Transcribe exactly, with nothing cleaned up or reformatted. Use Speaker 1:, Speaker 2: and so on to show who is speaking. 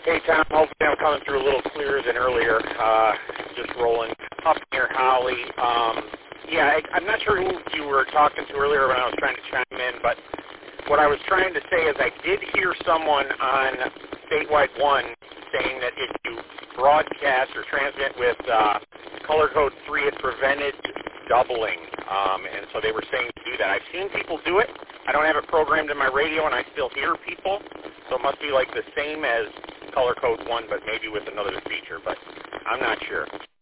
Speaker 1: Hey, Tom. Hopefully I'm coming through a little clearer than earlier. Uh, just rolling up near Holly. Um, yeah, I, I'm not sure who you were talking to earlier when I was trying to chime in, but what I was trying to say is I did hear someone on Statewide One saying that if you broadcast or transmit with uh, color code three, it prevented doubling. Um, and so they were saying to do that. I've seen people do it. I don't have it programmed in my radio, and I still hear people. So it must be like the same as color code one, but maybe with another feature. But I'm not sure.